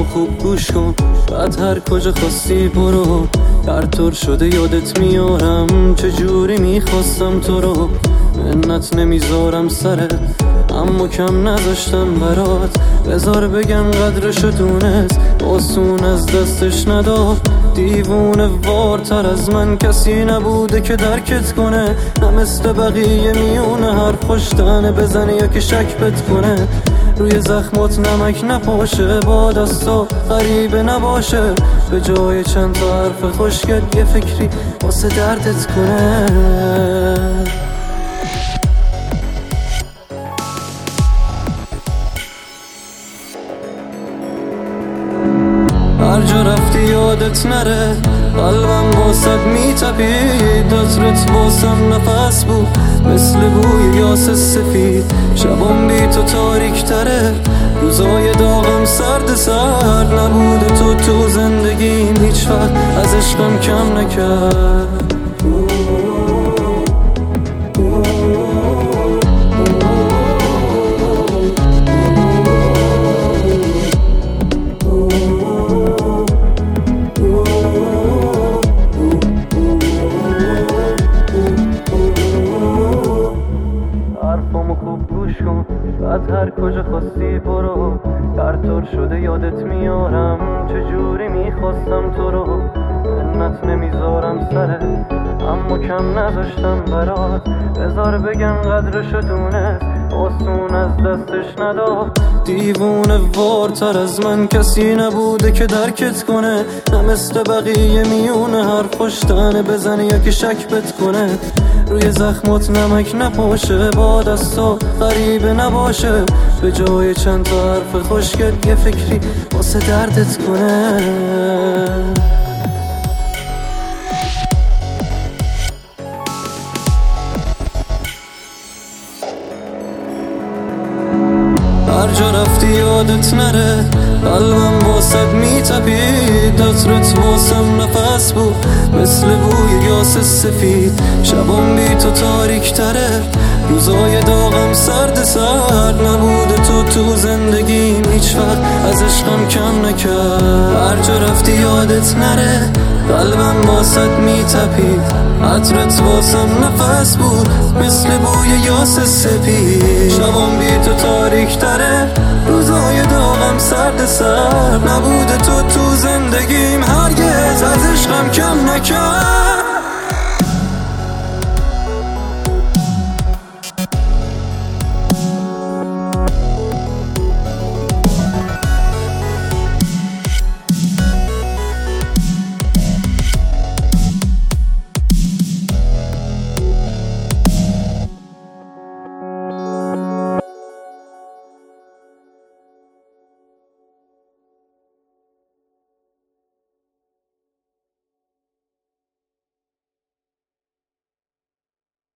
حرفامو خوب گوش کن، بعد هر کجا خواستی برو. هر طور شده یادت میارم، چجوری میخواستم تو رو. منت نمیذارم سرت، اما کم نذاشتم برات. بذار بگم قدرشو دونست، آسون از دستش نداد. دیوونه وارتر از من کسی نبوده که درکت کنه. نه مثل بقیه میونه حرف خوشتنه بزنه یا که شک بت کنه. روی زخمات نمک نپاشه، با دستا غریبه نباشه. به جای چند تا حرف خوشگل یه فکری واسه دردت کنه. هر جا رفتی یادت نره، قلبم واسد میتپید. عطرت واسم نفس بود مثل بوی یاس سفید. شبام بی تو تاریک تره، روزای داغم سرد نبوده تو زندگیم هیچ وقت از عشقم کم نکرد. حرفامو خوب گوش کن، بعد هر کجا خواستی برو. هر طور شده یادت میارم، چجوری میخواستم تو رو. منت نمیذارم سرت، اما کم نذاشتم برات. بذار بگم قدرشو دونست، آسون از دستش نداد. دیوونه وارتر از من کسی نبوده که درکت کنه. نه مثل بقیه میونه حرف خوشتنه بزنه یا که شک بت کنه. روی زخمات نمک نپاشه، با دستا غریبه نباشه. به جای چند تا حرف خوشگل یه فکری واسه دردت کنه. هر جا رفتی یادت نره، قلبم واسد میتپید. عطرت واسم نفس بود مثل بوی یاس سفید. شبام بی تو تاریک تره، روزای داغم سرد نبوده تو زندگیم هیچ وقت از عشقم کم نکرد. هر جا رفتی یادت نره، قلبم واسد میتپید. عطرت واسم نفس بود مثل بوی یاس سپید. شبام بی تو تاریک تره، روزای داغم سرد نبوده تو زندگیم هرگز از عشقم کم نکرد.